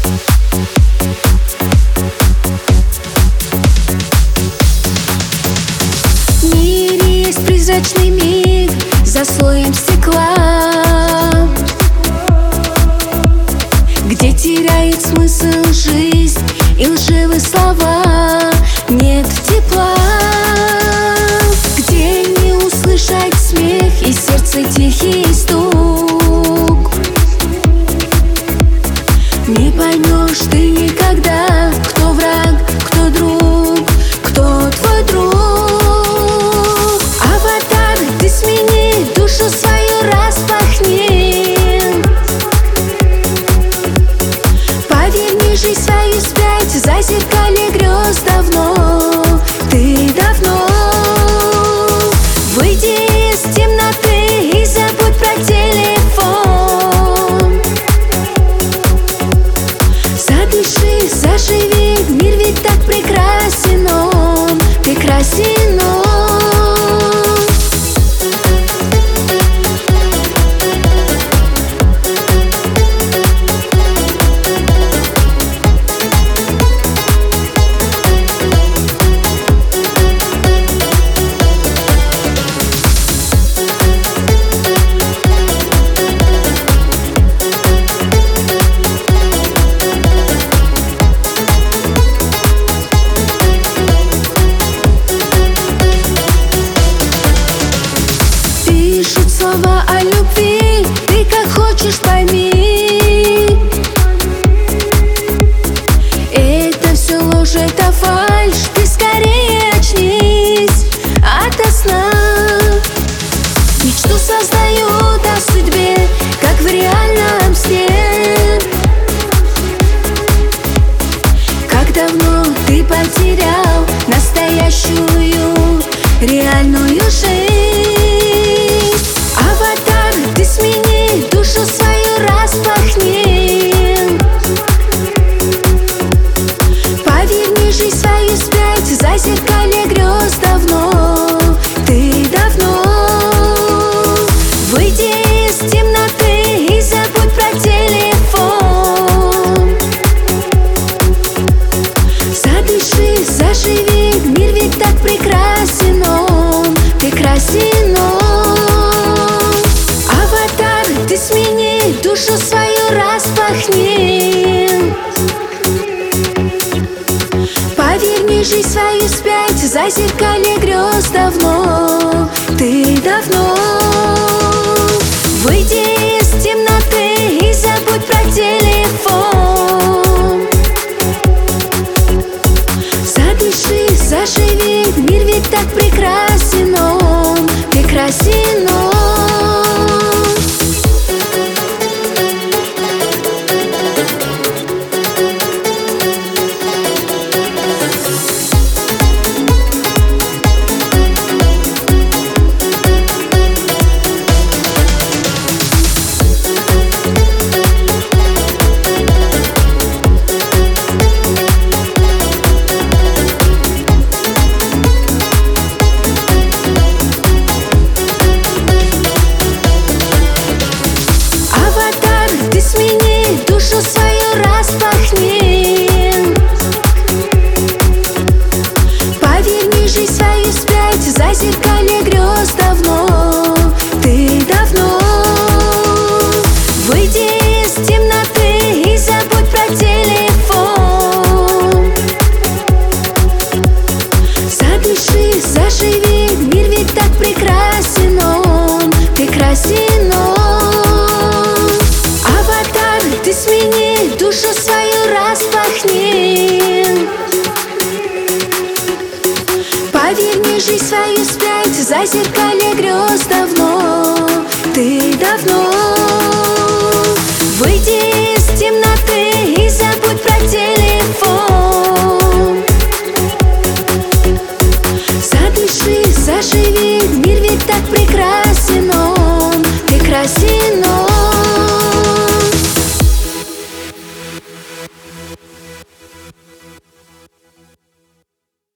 В мире есть призрачный миг за слоем стекла, где теряет смысл жизнь и лживые слова. Нет тепла, где не услышать смех и сердце тихий стук. Не поймешь ты никогда, кто враг, кто друг, кто твой друг. Аватар, ты смени, душу свою распахни. Поверни жизнь свою спять, зазеркалье грез давно. Ты давно выйди из темноты и забудь про телефон. Задыши, заживи, мир ведь так прекрасен он, прекрасен он. Пишут слова о любви, ты как хочешь пойми. Это все ложь, это фальшь, ты скорее очнись ото сна. Мечту создают о судьбе, как в реальном сне. Как давно ты потерял настоящую реальную жизнь. Аватар, ты смени, душу свою распахни. Поверни жизнь свою спять, зазеркалье грез давно. Ты давно выйди из темноты и забудь про телефон. Задыши, заживи, мир ведь так прекрасен он, прекрасен он. Аватар, ты смени, душу свою распахни. Поверни жизнь свою спять, зазеркалье грез давно. Ты давно выйди из темноты и забудь про телефон. Задыши, заживи, мир ведь так прекрасен он, прекрасен он. Душу свою распахни. Поверни жизнь свою спять, зазеркалье грез давно. Ты давно выйди из темноты и забудь про телефон. Задыши, заживи, мир ведь так прекрасен он, прекрасен он. Ты смени, душу свою распахни. Поверни жизнь свою спять, зазеркалье грез давно. Ты давно